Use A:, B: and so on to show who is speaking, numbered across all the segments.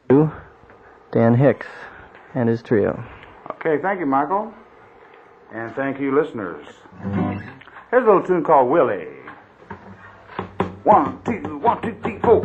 A: Dan Hicks and his trio.
B: Okay, thank you, Michael. And thank you, listeners. Here's a little tune called Willie. 1, 2, 1, 2, 3, 4.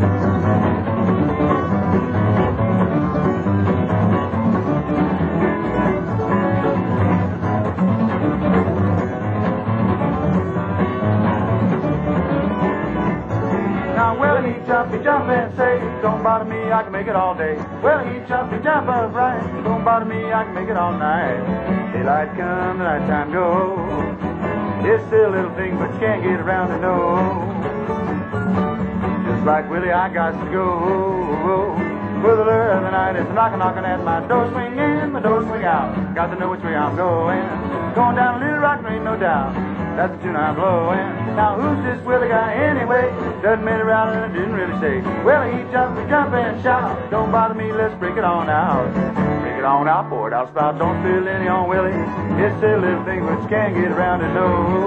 B: Now, Willie, he jump and say, don't bother me, I can make it all day. Well, he jump upright, don't bother me, I can make it all night. Daylight come, the night time go. It's still a little thing, but you can't get around to know. Just like Willie, I got to go. For the lure of the night is knocking at my door, swing in, my door swing out. Got to know which way I'm going. Going down a little rock, there ain't no doubt. That's the tune I'm blowing. Now who's this Willie guy anyway? Doesn't matter around and I didn't really say. Well, he jump and shout. Don't bother me, let's break it on out. Break it on out, pour it out, spout. Don't spill any on Willie. It's a little thing but you can't get around to know.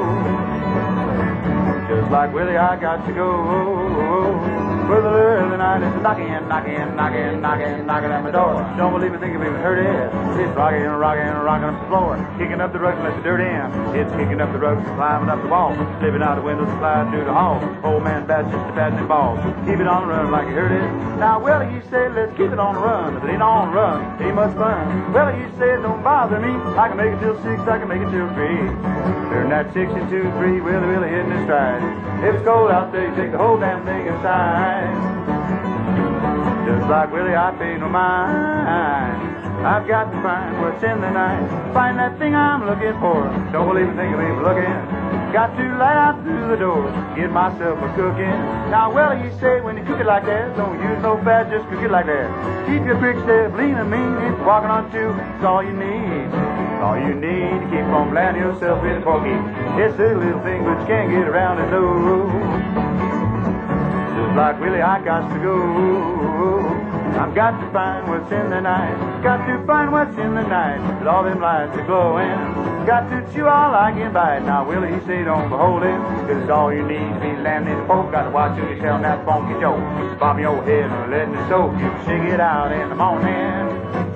B: Just like Willie, I got to go. For the lure of the night is knocking at my door. Don't believe me, think you've even heard it. It's rocking up the floor. Kicking up the rugs and let the dirt in. It's kicking up the rugs, climbing up the wall. Slipping out the windows, sliding through the hall. Old man bad, just a batting and balls. Keep it on the run like you heard it. Now, Willie, you say, let's keep it on the run. If it ain't on the run, ain't much fun. Willie, you say, don't bother me. I can make it till 6, I can make it till 3. Turn that 6 into 3, Willie hitting his stride. If it's cold out there, you take the whole damn thing inside. Just like Willie, I pay no mind. I've got to find what's in the night. Find that thing I'm looking for. Don't believe me, think of me looking. Got to light out through the door. Get myself a cooking. Now, Willie, you say when you cook it like that, don't use no fat, just cook it like that. Keep your quick step, lean and mean. It's walking on 2, it's all you need. All you need to keep on blanding yourself in the pokey. It's a little thing, but you can't get around it, no. Just like Willie, I got to go. I've got to find what's in the night. Got to find what's in the night. With all them lights are glowing. Got to chew all I can bite. Now, Willie, he say don't behold him. Cause it's all you need to be landing in the folk. Got to watch you tell that funky joke. Bob your head and letting it soak. You shake it out in the morning.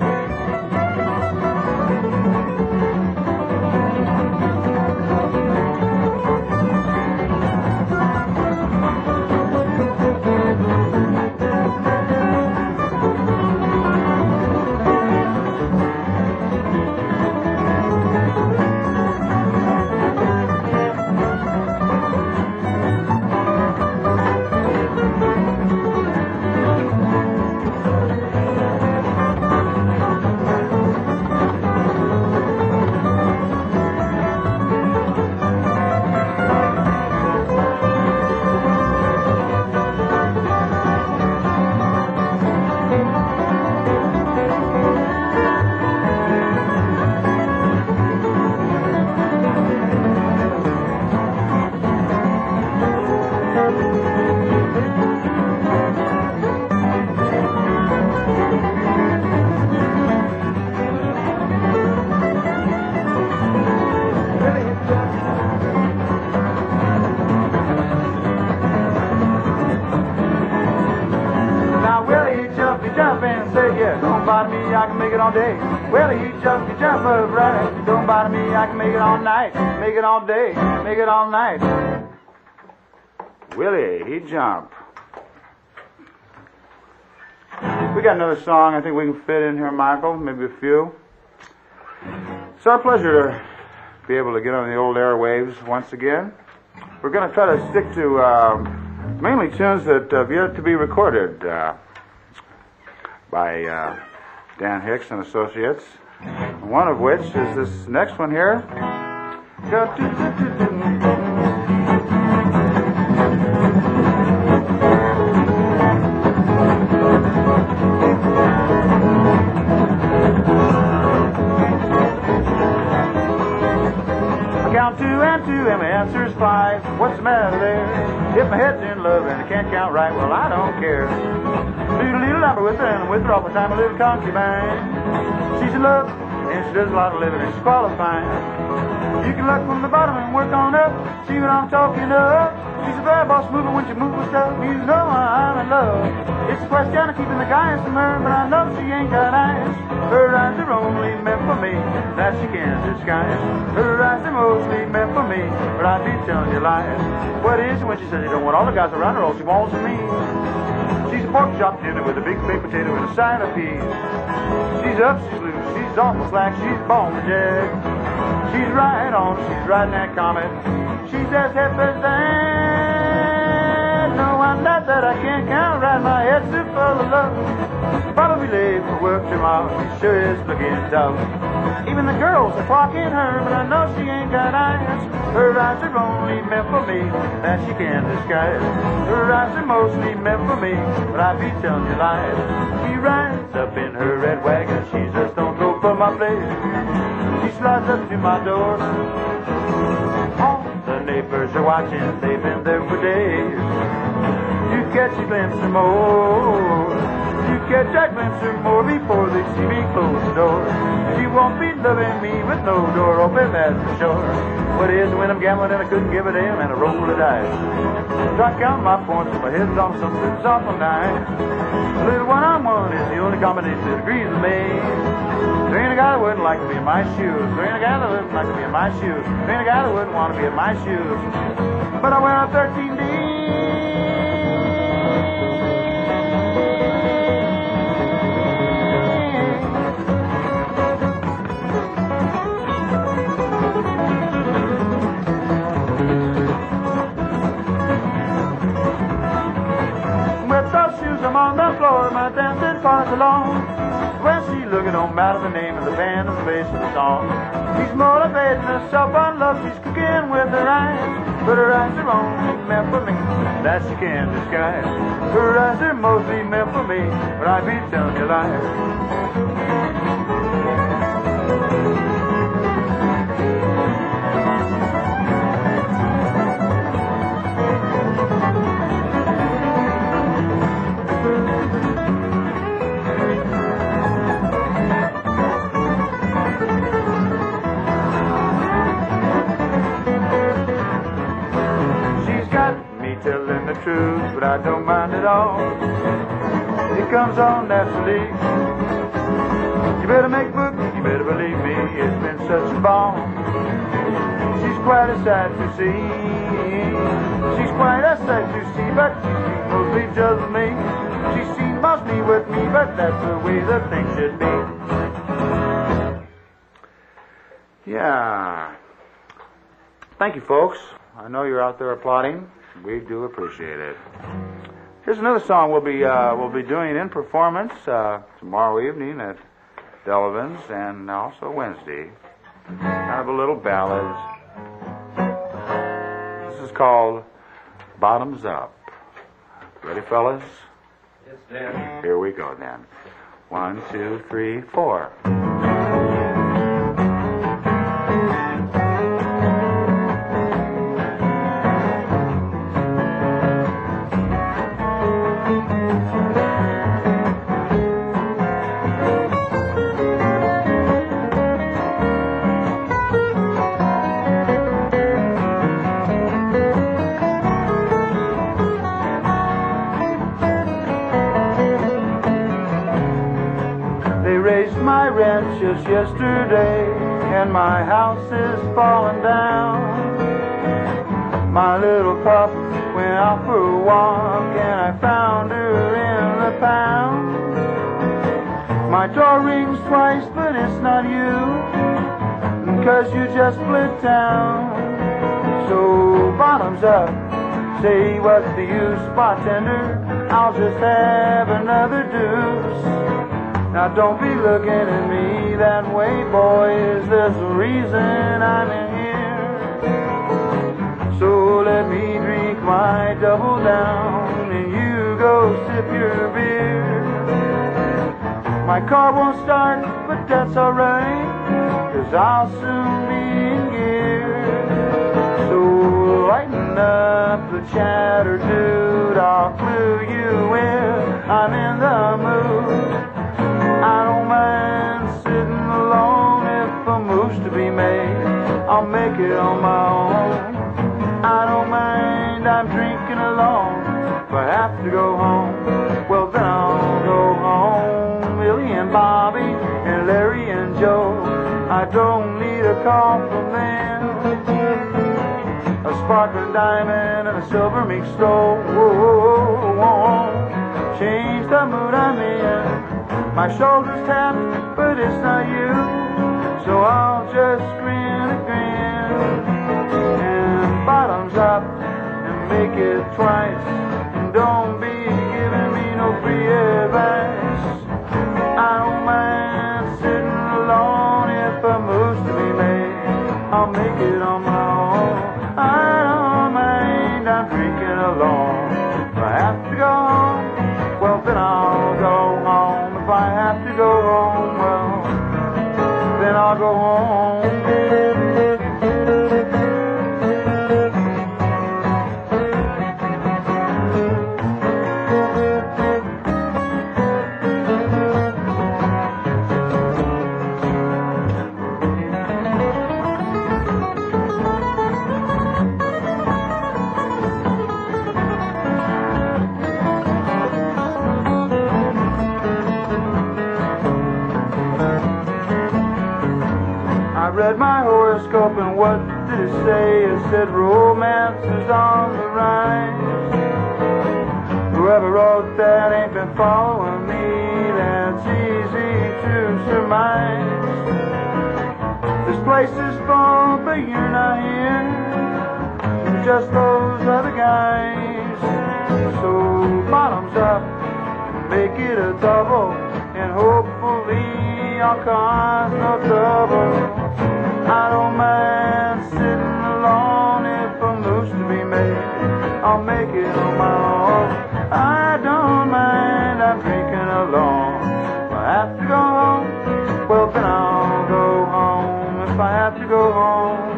B: I can make it all day. Well, you jump upright. Don't bother me, I can make it all night. Make it all day, make it all night. Willie, he jump. We got another song I think we can fit in here, Michael, maybe a few. It's our pleasure to be able to get on the old airwaves once again. We're going to try to stick to mainly tunes that have yet to be recorded by Dan Hicks and Associates, one of which is this next one here. I count 2 and 2 and my answer's 5. What's the matter there? If my head's in love and I can't count right, well, I don't care. Do a little number with her and with her all the time, a little concubine. She's in love and she does a lot of living and she's qualifying. You can look from the bottom and work on up, see what I'm talking of. She's a very boss mover when she moves with stuff. You know I'm in love. It's a question of keeping the guys from her, but I know she ain't got eyes. Her eyes are only meant for me, that she can't disguise. Her eyes are mostly meant for me, but I'd be telling you lies. What is it when she says you don't want all the guys around her, all she wants is me? She's a pork chop dinner with a big baked potato and a side of peas. She's up, she's loose, she's awful slack, she's born to jag. She's right on, she's riding that comet. She's as hip as that. No, I'm not that I can't count right. My head's too full of love. Probably late for work tomorrow. She sure is looking tough. Even the girls are clocking her, but I know she ain't got eyes. Her eyes are only meant for me, that she can't disguise. Her eyes are mostly meant for me, but I be telling you lies. She rides up in her red wagon. She just don't go for my place. She slides up to my door. All the neighbors are watching, they've been there for days. You catch a glimpse or more. You catch a glimpse or more before they see me close the door. She won't be loving me with no door open, that's for sure. What is when I'm gambling and I couldn't give a damn and I roll the dice. So I count my points and my head's on something's awful nice. A little one-on-one is the only combination that agrees with me. There ain't a guy that wouldn't like to be in my shoes. There ain't a guy that wouldn't like to be in my shoes. There ain't a guy that wouldn't want to be in my shoes. But I went on 13 days. With those shoes, I'm on the floor, my dancing part's alone. When she looking, don't matter the name of the band or the bass of the song. She's motivating herself on love, she's cooking with her eyes. But her eyes are only meant for me, that she can't disguise. Her eyes are mostly meant for me, but I be telling you lies. Telling the truth, but I don't mind at all. It comes on naturally. You better make book, you better believe me, it's been such a ball. She's quite a sight to see. She's quite a sight to see, but she's mostly just with me. She sees mostly with me, but that's the way the thing should be. Yeah. Thank you, folks. I know you're out there applauding. We do appreciate it. Here's another song we'll be doing in performance tomorrow evening at Delvin's and also Wednesday. Kind of a little ballad. This is called Bottoms Up. Ready, fellas?
C: Yes, Dan.
B: Here we go then. 1, 2, 3, 4. Just yesterday, and my house is falling down. My little pup went out for a walk, and I found her in the pound. My door rings twice, but it's not you, 'cause you just split town. So bottoms up, say what's the use, bartender, I'll just have another deuce. Now don't be looking at me that way, boys, there's a reason I'm in here. So let me drink my double down, and you go sip your beer. My car won't start, but that's alright, 'cause I'll soon be in gear. So lighten up the chatter, dude, I'll clue you in, I'm in the mood. I don't mind sitting alone it on my own. I don't mind, I'm drinking alone. If I have to go home, well then I'll go home. Billy and Bobby and Larry and Joe, I don't need a call from them. A sparkling diamond and a silver mink stove change the mood I'm in. My shoulders tapped, but it's not you, so I'll just grin a grin. And bottoms up and make it twice, and don't be giving me no free advice. I don't mind sitting alone if a move's to be made. I'll make it on my own. I don't mind, I'm drinking alone. If I have to go home, well then I'll go home. If I have to go home, well then I'll go home. Read my horoscope and what did it say? It said romance is on the rise. Whoever wrote that ain't been following me, that's easy to surmise. This place is full, but you're not here, just those other guys. So bottoms up, make it a double, and hopefully I'll cause no trouble. I don't mind sitting alone if a move's to be made. I'll make it on my own. I don't mind, I'm drinking alone. If I have to go home, well then I'll go home. If I have to go home,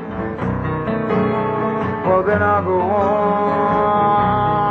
B: well then I'll go home.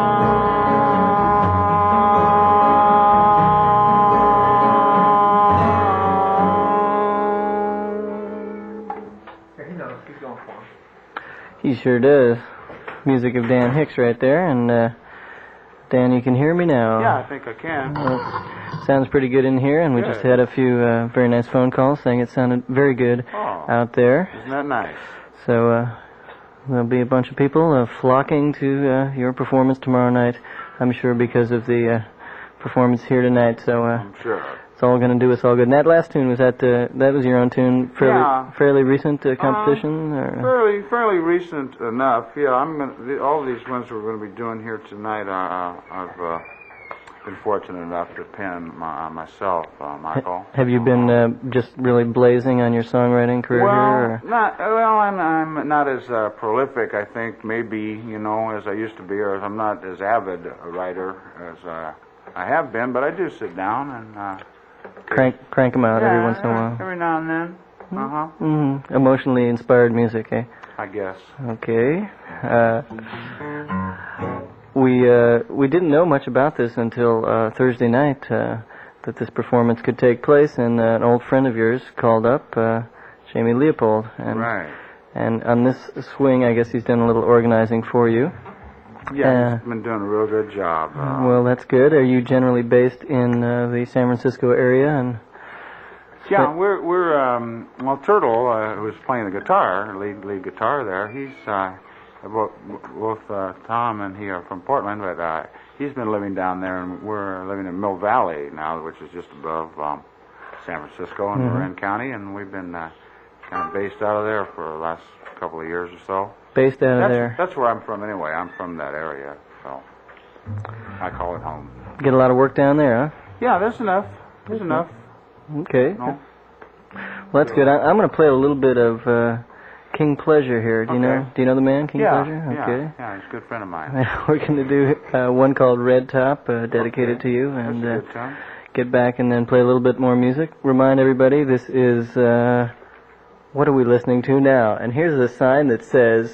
A: He sure does. Music of Dan Hicks right there, and Dan, you can hear me now.
B: Yeah, I think I can.
A: Sounds pretty good in here, and we just had a few very nice phone calls saying it sounded very good out there.
B: Isn't that nice?
A: So there'll be a bunch of people flocking to your performance tomorrow night, I'm sure, because of the performance here tonight. So
B: I'm sure.
A: It's all going to do us all good. And that last tune, was that was your own tune, fairly recent composition? Or?
B: Fairly recent enough. Yeah, all these ones we're going to be doing here tonight. I've been fortunate enough to pen myself, Michael.
A: Have you been just really blazing on your songwriting career here?
B: I'm not as prolific, I think, maybe, as I used to be, or I'm not as avid a writer as I have been, but I do sit down and
A: crank them out every once in a while.
B: Every now and then.
A: Mm-hmm. Emotionally inspired music, eh?
B: I guess.
A: Okay. We didn't know much about this until Thursday night, that this performance could take place, and an old friend of yours called up, Jamie Leopold.
B: Right.
A: And on this swing, I guess he's done a little organizing for you.
B: Yeah, he's been doing a real good job.
A: Well, that's good. Are you generally based in the San Francisco area? And
B: yeah, we're Turtle, who's playing the guitar, lead guitar there. He's both Tom and he are from Portland, but he's been living down there, and we're living in Mill Valley now, which is just above San Francisco in Marin County, and we've been kind of based out of there for the last couple of years or so.
A: Based out of there?
B: That's where I'm from anyway. I'm from that area, so I call it home.
A: Get a lot of work down there, huh?
B: Yeah, there's enough. There's enough.
A: Okay. No. Well, that's good. I'm going to play a little bit of King Pleasure here. Do you know the man, King Pleasure? Okay.
B: Yeah, he's a good friend of mine.
A: We're going to do one called Red Top, dedicated to you, and get back and then play a little bit more music. Remind everybody, this is what are we listening to now? And here's a sign that says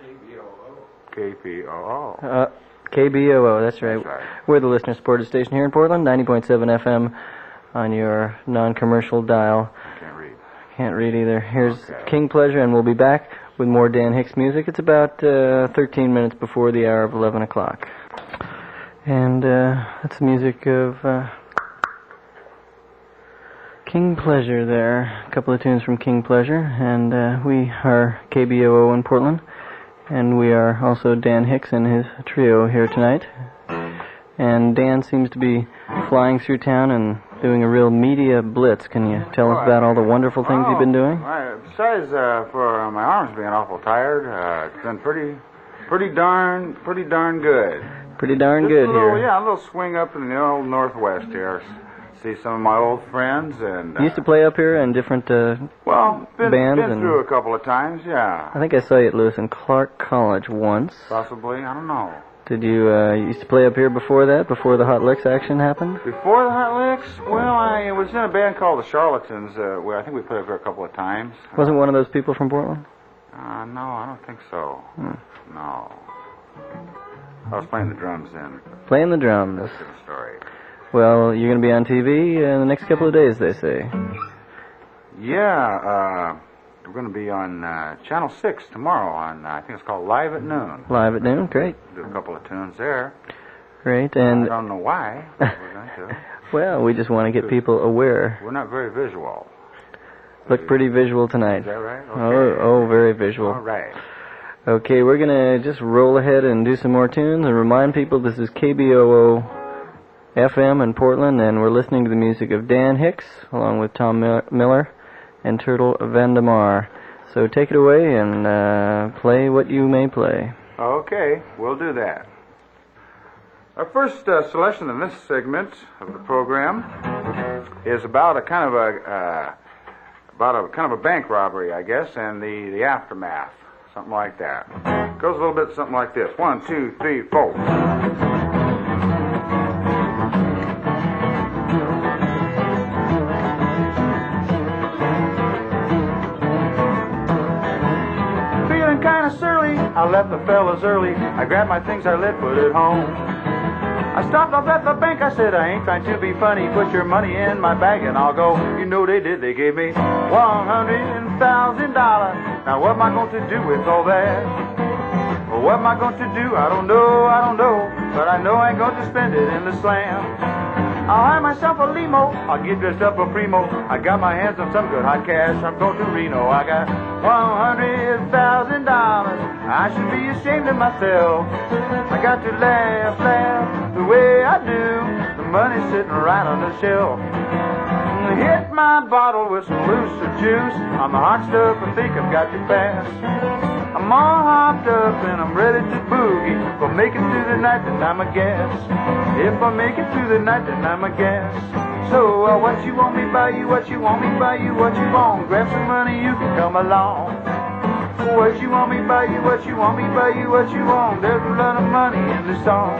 B: KPOO.
A: KBOO, that's right. We're the listener-supported station here in Portland, 90.7 FM on your non-commercial dial.
B: Can't read.
A: Can't read either. Here's King Pleasure, and we'll be back with more Dan Hicks music. It's about 13 minutes before the hour of 11 o'clock. And that's the music of King Pleasure there. A couple of tunes from King Pleasure. And we are KBOO in Portland. And we are also Dan Hicks and his trio here tonight. And Dan seems to be flying through town and doing a real media blitz. Can you tell us about all the wonderful things you've been doing?
B: Besides, for my arms being awful tired, it's been pretty darn good.
A: Pretty darn
B: Just
A: good
B: a little,
A: here.
B: Yeah, a little swing up in the old Northwest here. See some of my old friends and.
A: You used to play up here in different
B: been
A: bands and
B: through a couple of times, yeah.
A: I think I saw you at Lewis and Clark College once.
B: Possibly, I don't know.
A: Did you used to play up here before that, before the Hot Licks action happened?
B: Before the Hot Licks, well, I was in a band called the Charlatans. Where I think we played up here a couple of times.
A: Wasn't one of those people from Portland?
B: No, I don't think so. No. I was playing the drums then.
A: Playing the drums.
B: That's a different story.
A: Well, you're going to be on TV in the next couple of days, they say.
B: Yeah, we're going to be on Channel 6 tomorrow on, I think it's called Live at Noon.
A: Live at noon, great.
B: Do a couple of tunes there.
A: Great, and
B: I don't know why, but we're going to.
A: well, we just want to get people aware.
B: We're not very visual.
A: Look pretty visual tonight.
B: Is that right? Okay.
A: Oh, very visual.
B: All right.
A: Okay, we're going to just roll ahead and do some more tunes and remind people this is KBOO FM in Portland, and we're listening to the music of Dan Hicks along with Tom Miller and Turtle Vandemar. So take it away and play what you may play.
B: Okay, we'll do that. Our first selection in this segment of the program is about a kind of a bank robbery, I guess, and the aftermath, something like that. It goes a little bit something like this: 1, 2, 3, 4. Kind of surly, I left the fellas early. I grabbed my things, I let put it home. I stopped up at the bank, I said, I ain't trying to be funny. Put your money in my bag and I'll go. You know they did, they gave me $100,000. Now what am I going to do with all that? Well, what am I going to do? I don't know. But I know I ain't going to spend it in the slam. I'll hire myself a limo, I'll get dressed up a primo. I got my hands on some good hot cash, I'm going to Reno. I got $100,000, I should be ashamed of myself. I got to laugh the way I do. The money's sitting right on the shelf. Hit my bottle with some looser juice. I'm the hot stuff, I think I've got to pass. I'm all hopped up and I'm ready to boogie. If I make it through the night, then I'm a gas. If I make it through the night, then I'm a gas. So what you want me buy you, what you want me buy you, what you want? Grab some money, you can come along. What you want me buy you, what you want me buy you, what you want? There's a lot of money in the song.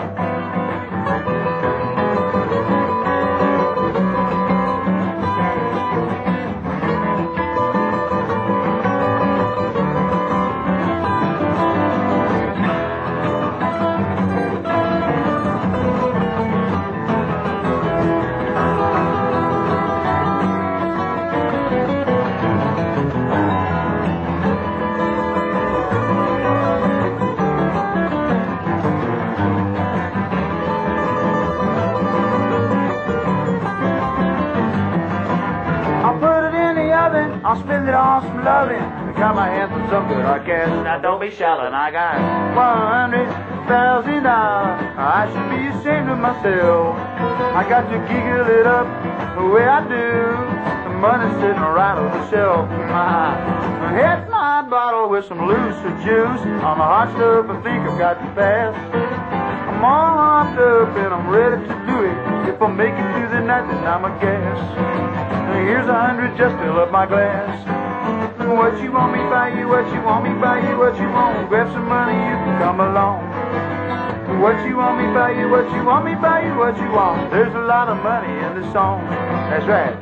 B: I'll spend it on some loving. I got my hands on some good hard cash. Now don't be shouting, I got $100,000. I should be ashamed of myself. I got to giggle it up the way I do. The money's sitting right on the shelf. Hit my bottle with some looser juice. I'm a hot stuff, I think I've got to pass. I'm all hopped up and I'm ready to do it. If I make it through the night, then I'm a gas. Here's 100, just fill up my glass. What you want me buy you, what you want me buy you, what you want? Grab some money, you can come along. What you want me buy you, what you want me buy you, what you want? There's a lot of money in the song. That's right.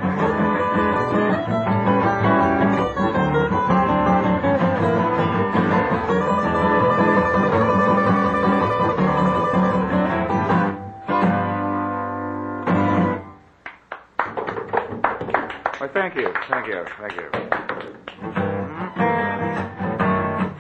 B: Well, thank you.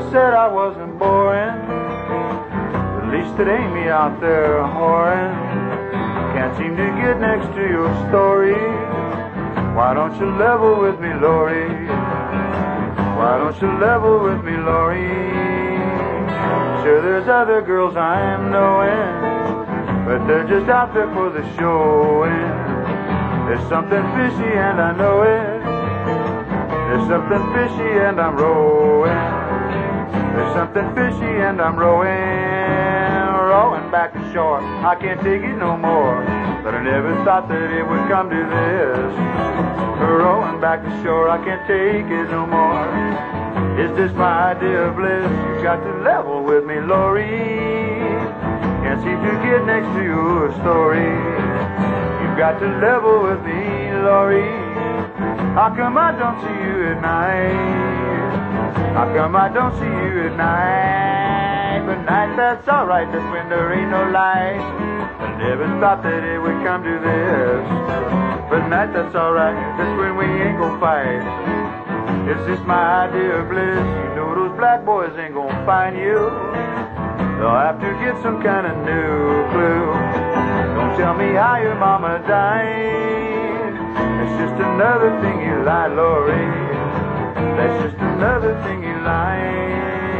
B: said I wasn't boring. At least it ain't me out there whoring. Can't seem to get next to your story. Why don't you level with me, Lori? Why don't you level with me, Lori? Sure, there's other girls I'm knowing, but they're just out there for the showing. There's something fishy and I know it. There's something fishy and I'm rowing. There's something fishy and I'm rowing back to shore. I can't take it no more, but I never thought that it would come to this. Rowing back to shore, I can't take it no more. Is this my idea of bliss? You got to level with me, Lori. Can't seem to get next to your story. You've got to level with me, Lori. How come I don't see you at night? How come I don't see you at night? But night, that's alright, that's when there ain't no light. I never thought that it would come to this. But night, that's alright, that's when we ain't gon' fight. It's just my idea of bliss. You know those black boys ain't gonna find you. They'll have to get some kind of new clue. Don't tell me how your mama died. It's just another thing you lie, Lori. That's just another thing you lie.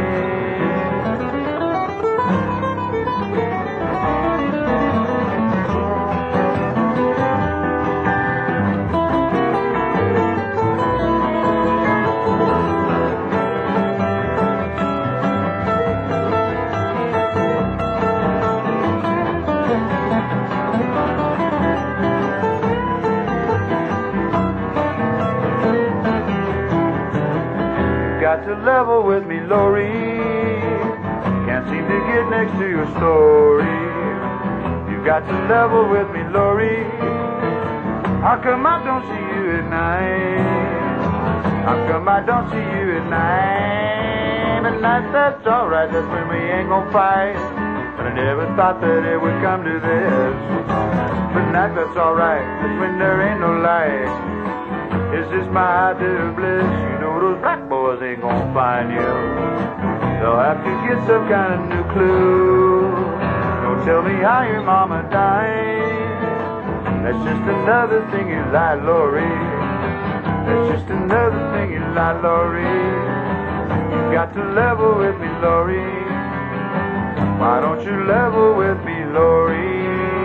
B: Got to level with me, Lori. Can't seem to get next to your story. You've got to level with me, Lori. How come I don't see you at night? How come I don't see you at night? At night, that's alright, that's when we ain't gon' fight. But I never thought that it would come to this. But night, that's alright, that's when there ain't no light. Is this my idea of bliss? You know those black boys ain't gonna find you. They'll have to get some kind of new clue. Don't tell me how your mama died. That's just another thing you lie, Lori. That's just another thing you lie, Lori. You got to level with me, Lori. Why don't you level with me, Lori?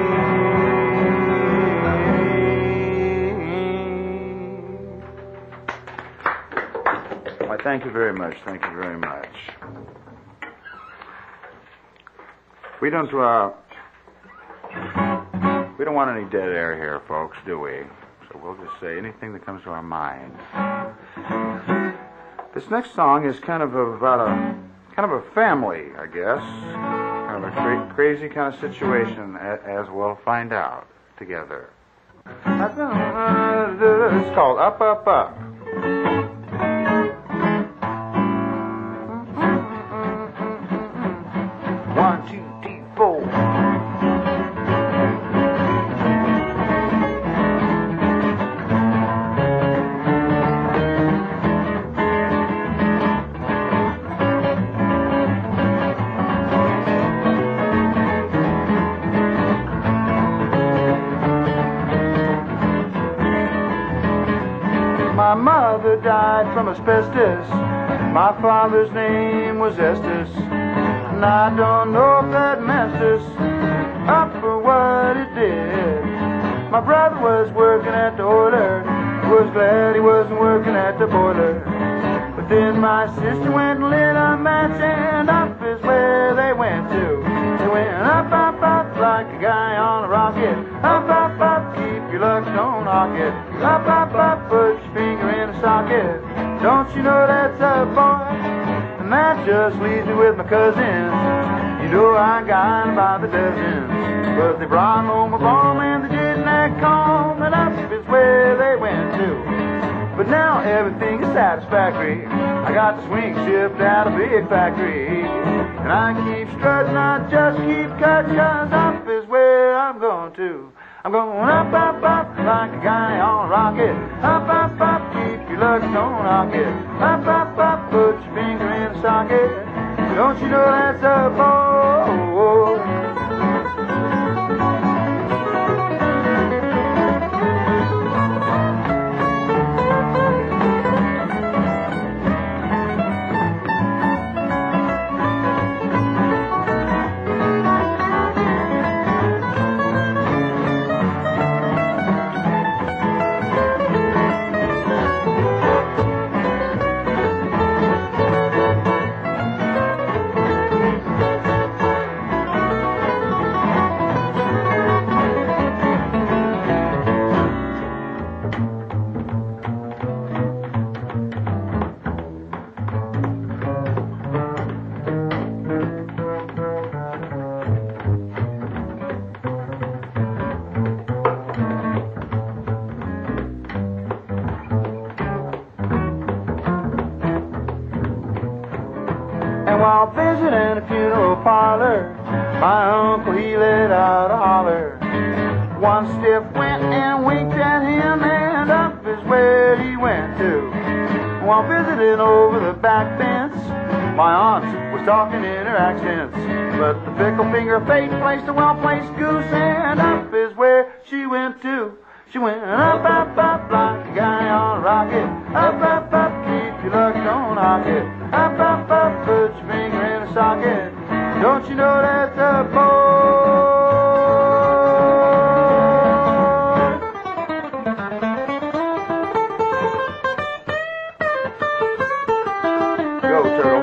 B: Why, thank you very much. Thank you very much. We don't want any dead air here, folks, do we? So we'll just say anything that comes to our mind. This next song is kind of about a family, I guess. Kind of a crazy kind of situation, as we'll find out together. It's called Up, Up, Up. 1, 2, 3, 4. My mother died from asbestos. My father's name was Estes. And I don't know if that messed us up for what it did. My brother was working at the oiler. Was glad he wasn't working at the boiler. But then my sister went and lit a match, and up is where they went to. They went up, up, up like a guy on a rocket. Up, up, up, keep your luck, don't knock it. Up, up, up, put your finger in the socket. Don't you know that's a boy? And that just leaves me with my cousins. You know I got 'em by the dozens. But they brought home a bomb and they didn't act calm. And up is where they went to. But now everything is satisfactory. I got the swing shipped out of big factory. And I keep strutting, I just keep cutting, 'cause up is where I'm going to. I'm going up, up, up like a guy on a rocket. Up, up, up, keep your luck, don't knock it. Up, up, up, put your finger in the socket. Don't you know that's a ball? And while visiting a funeral parlor, my uncle he let out a holler. One stiff went and winked at him, and up is where he went to. While visiting over the back fence, my aunt was talking in her accents. But the fickle finger fate placed a well-placed goose, and up is where she went to. She went up, up, up like a guy on a rocket. Up, up, up, keep your luck, don't knock it. Up, up, up, put your finger in a socket. Don't you know that's a boy? Go, turtle.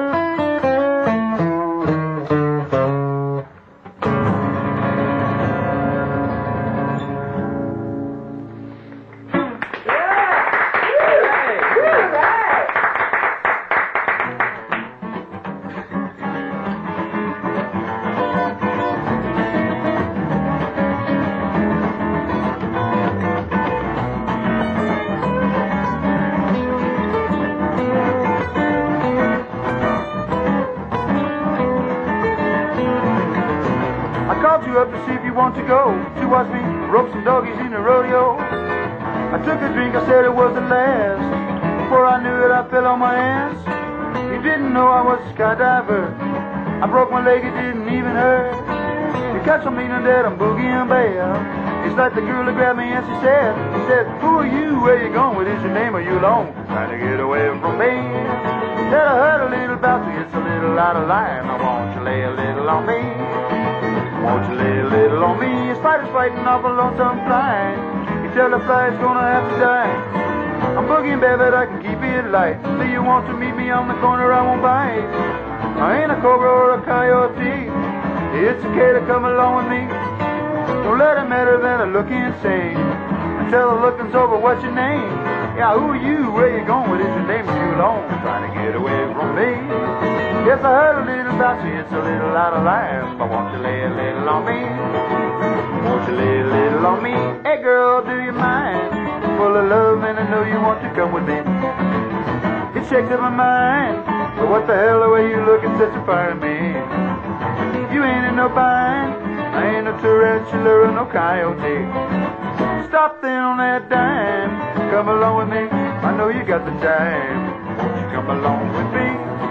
B: Up to see if you want to go to watch me rope some doggies in the rodeo. I took a drink, I said it was the last. Before I knew it, I fell on my ass. You didn't know I was a skydiver. I broke my leg, it didn't even hurt. You catch me meaning that I'm boogieing bad. It's like the girl that grabbed me and she said, who are you, where you going, what is your name, are you alone? Trying to get away from me. Said I heard a little about you, it's a little out of line. I want you to lay a little on me. Won't you lay a little on me? A spider's fighting off a lonesome fly. You tell the fly's gonna have to die. I'm boogieing bad, but I can keep it light. Say you want to meet me on the corner, I won't bite. I ain't a cobra or a coyote. It's okay to come along with me. Don't let it matter that I look insane. Until the looking's over, what's your name? Yeah, who are you? Where you going? What is your name? Are you alone? Trying to get away from me. Yes, I heard a little about you, it's a little out of line. But won't you lay a little on me? Won't you lay a little on me? Hey girl, do you mind? Full of love and I know you want to come with me. It shakes up my mind. But what the hell, the way you look, it's such a fire to me. You ain't in no bind. I ain't no tarantula or no coyote. Stop then on that dime. Come along with me, I know you got the time. Won't you come along with me?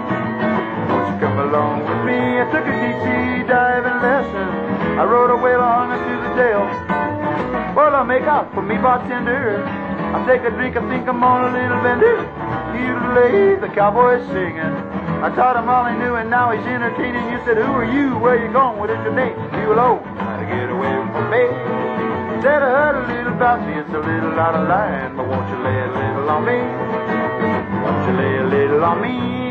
B: Come along with me. I took a deep sea diving lesson. I rode a whale on her through the jail. Well, I'll make out for me, bartender. I'll take a drink, I think I'm on a little bender. Usually the cowboy's singing. I taught him all he knew and now he's entertaining. You said, who are you? Where you going? What is your name? You alone. Trying to get away from me. Said I heard a little about you, it's a little out of line. But won't you lay a little on me? Won't you lay a little on me?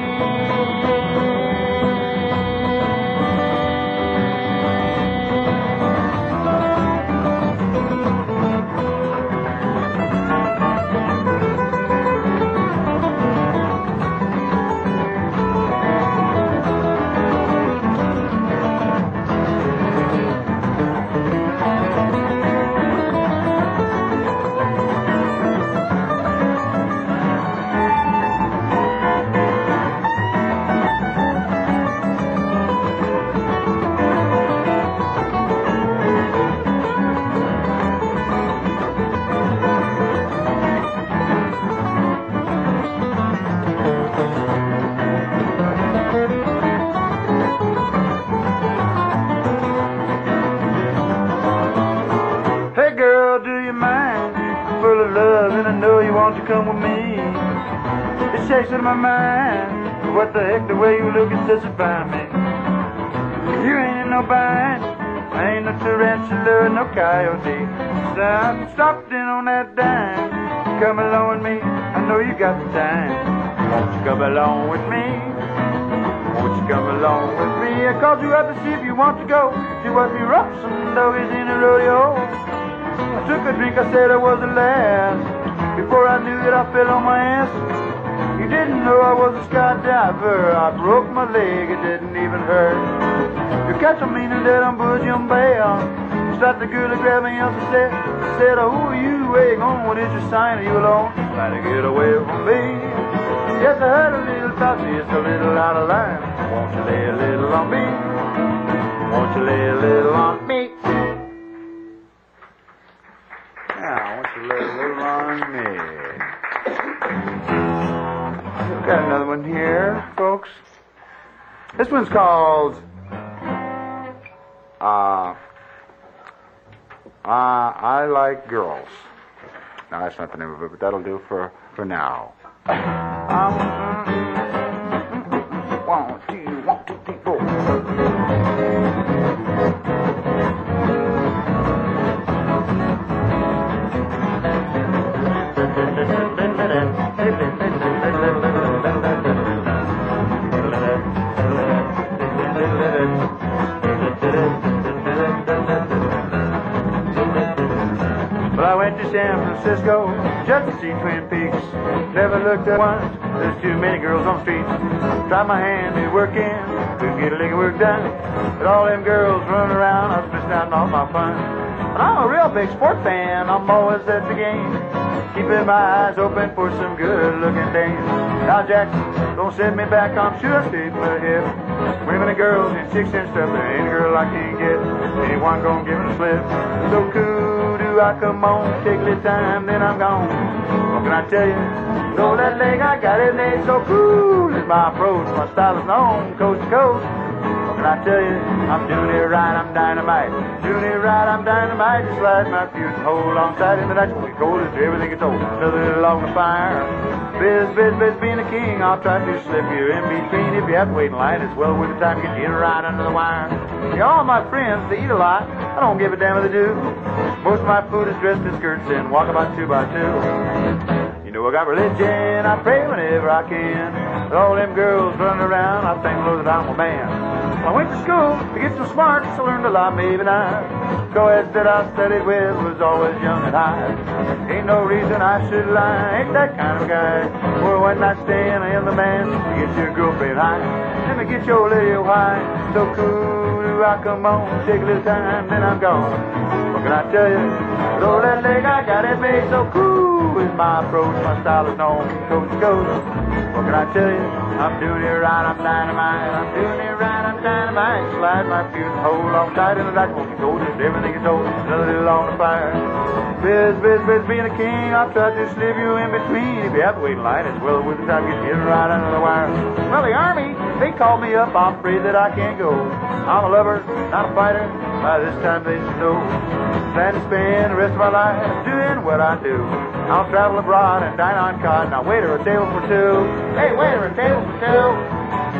B: girl, do you mind? Full of love, and I know you want to come with me. It shakes in my mind. What the heck, the way you look, it satisfies me. You ain't no bind, I ain't no tarantula, no coyote. Stop in on that dime. Come along with me, I know you got the time. Won't you come along with me? Won't you come along with me? I called you up to see if you want to go. See what we rough some doggies in the rodeo. I took a drink, I said I was the last. Before I knew it, I fell on my ass. You didn't know I was a skydiver. I broke my leg, it didn't even hurt. You catch a meaning that I'm Bosom Bell. Stopped the girl to grab me else and said, oh, who are you? Where you going? What is your sign? Are you alone? Trying to get away from me. Yes, I heard a little talk, it's a little out of line. Won't you lay a little on me? Won't you lay a little on me? Now, won't you lay a little on me? We've got another one here, folks. This one's called I Like Girls. No, that's not the name of it, but that'll do for now. 1, 2, 3, 4. Well, I went to San Francisco just to see Twin Peaks. Never looked at once, there's too many girls on the streets. Tried my hand at working, couldn't get a lick of work done. But all them girls running around, I was missing out on all my fun. But I'm a real big sport fan, I'm always at the game, keeping my eyes open for some good-looking dames. Now, Jackson, don't send me back, I'm sure I stayed my hip. Women and girls and chicks and stuff, there ain't a girl I can't get. Anyone gonna give it a slip? So cool, do I come on, take a little time, then I'm gone. What can I tell you? Know that leg, I got it made so cool. It's my approach, my style is known, coast to coast. What can I tell you? I'm doing it right, I'm dynamite. Doing it right, I'm dynamite. Just slide my fuse and hold alongside in the night when we cold as everything gets old. Another little on the fire. Biz, being a king. I'll try to slip you in between. If you have to wait in line, it's well worth the time to get you right under the wire. Yeah, all my friends, they eat a lot. I don't give a damn what they do. Most of my food is dressed in skirts and walk about 2 by 2. You know I got religion, I pray whenever I can. But all them girls running around, I think that I'm a man. I went to school to get so smart, so I learned a lot, maybe not. Co-eds that I studied with was always young and high. Ain't no reason I should lie, ain't that kind of a guy. For a one-night stand, I am the man to get your girlfriend high. Let me get your little high, so cool, do I come on, take a little time, then I'm gone. What can I tell you? Roll that leg, I got it made so cool. With my approach, my style is known coast to coast. What can I tell you? I'm doing it right, I'm dynamite. I'm doing it right, I'm dynamite. Slide my fuse and hold on tight in the night. Won't you go to everything is old, another little on the fire. Biz, being a king. I'll try to slip you in between. If you have to wait in line, it's well worth the time to get you right under the wire. Well, the Army, they called me up. I'm afraid that I can't go. I'm a lover, not a fighter. By this time they should know. Plan to spend the rest of my life doing what I do. I'll travel abroad and dine on cod. Now waiter, a table for two. Hey, waiter, a table for two.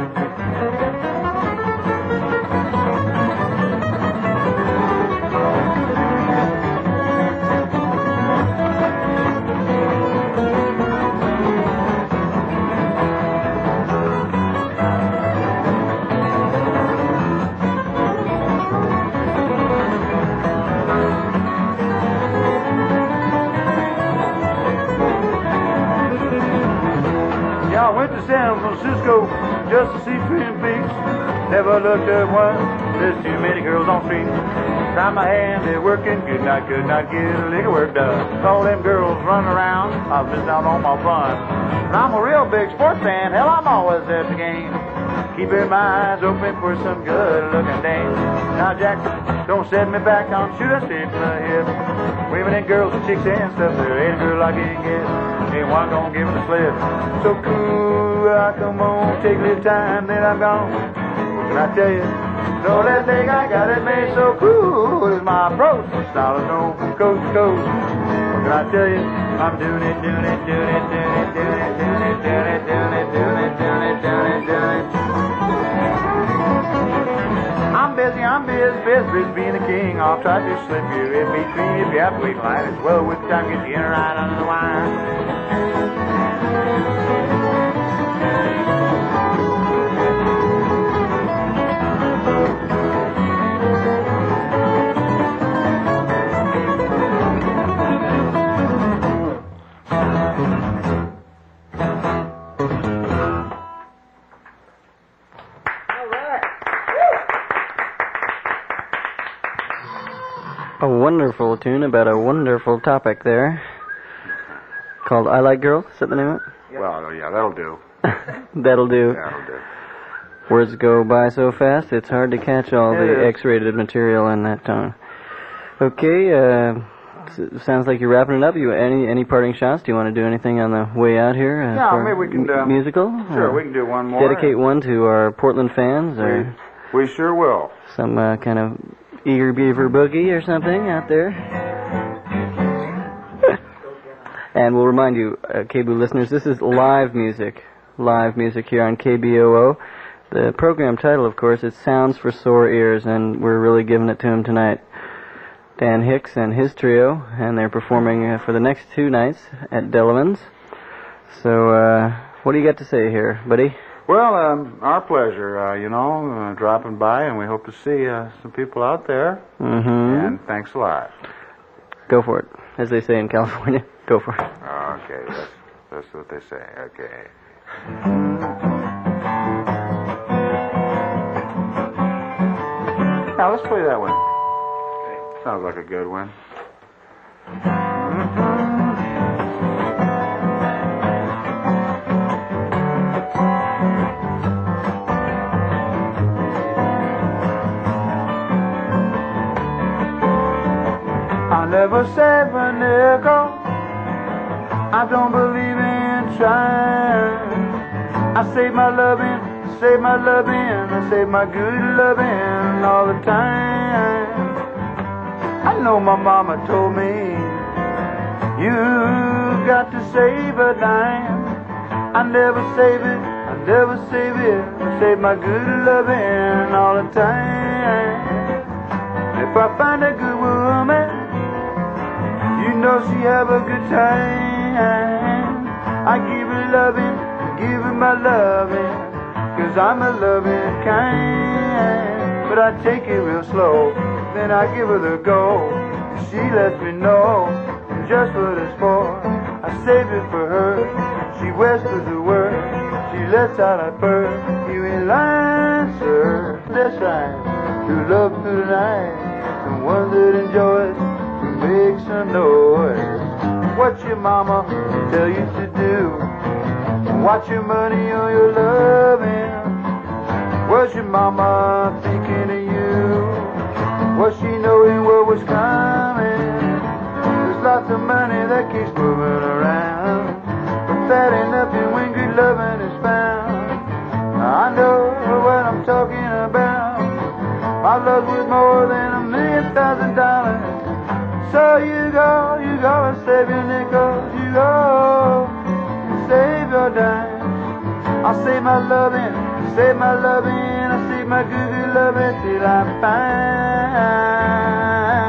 B: I went to San Francisco just to see Twin Peaks. Never looked at one, there's too many girls on street. Try my hand, they're working, could not get a lick of work done. All them girls running around, I was missing out on my fun. And I'm a real big sports fan, hell, I'm always at the game. Keeping my eyes open for some good-looking dame. Now, Jack, don't set me back, I'm sure I stayed from the hip. Women and girls and chicks and stuff, there ain't a girl I can't get. Ain't one gonna give it a slip. So cool, I come on, take a little time, then I'm gone. What can I tell you? know that thing I got it made so cool is my approach. Solid no coast to coast. What can I tell you? I'm doing it, doing it, doing it, doing it, doing it, doing it, doing it, doing it, doing it, doing it, doing it, doing it. I'm busy being the king. I'll try to slip you in between. If you have to wait in line, it's well with time. Get you in right under the wire.
A: A wonderful tune about a wonderful topic there. Called I Like Girls. Is that the name of it?
B: Well, yeah, that'll do.
A: That'll do.
B: That'll do.
A: Words go by so fast, it's hard to catch all the X-rated material in that tone. Okay, sounds like you're wrapping it up. You any parting shots? Do you want to do anything on the way out here?
B: Yeah,
A: for
B: maybe we can
A: musical.
B: Sure, we can do one more.
A: Dedicate one to our Portland fans, or
B: we sure will.
A: some kind of Eager Beaver Boogie or something out there. And we'll remind you, KBOO listeners, this is live music here on KBOO. The program title, of course, is Sounds for Sore Ears, and we're really giving it to him tonight. Dan Hicks and his trio, and they're performing for the next 2 nights at Delavan's. So, what do you got to say here, buddy?
B: Well, our pleasure, dropping by, and we hope to see some people out there.
A: Mm-hmm.
B: And thanks a lot.
A: Go for it, as they say in California. Go for it.
B: Okay, that's what they say. Okay. Now let's play that one. Okay. Sounds like a good one. I never save a nickel. I don't believe in trying. I save my loving, I save my good loving all the time. I know my mama told me, you got to save a dime. I never save it, I save my good loving all the time. If I find a good woman, you know she have a good time. I give her loving, give her my loving, 'cause I'm a loving kind. But I take it real slow, then I give her the go. She lets me know just what it's for. I save it for her, she wears to the work. She lets out a purr. You ain't lying, sir, that's right. True love through the night, someone that enjoys to make some noise. What your mama tell you to do? Watch your money or your loving. Was your mama thinking of you? Was she knowing what was coming? There's lots of money that keeps moving around, but that ain't nothing when good loving is found. I know what I'm talking about. My love's worth more than $1,000,000. So you go and save your nickels. You go and save your dimes. I'll save my loving, I save my good loving till I find.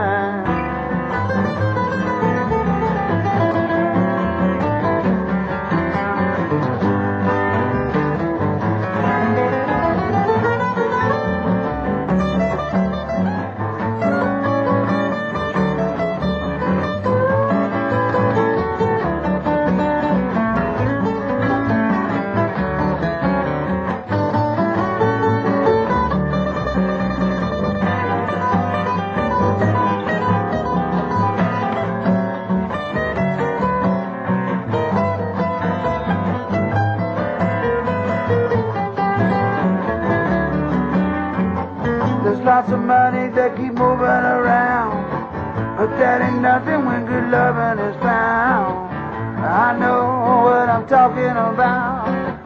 B: Lots of money that keep moving around, but that ain't nothing when good loving is found. I know what I'm talking about.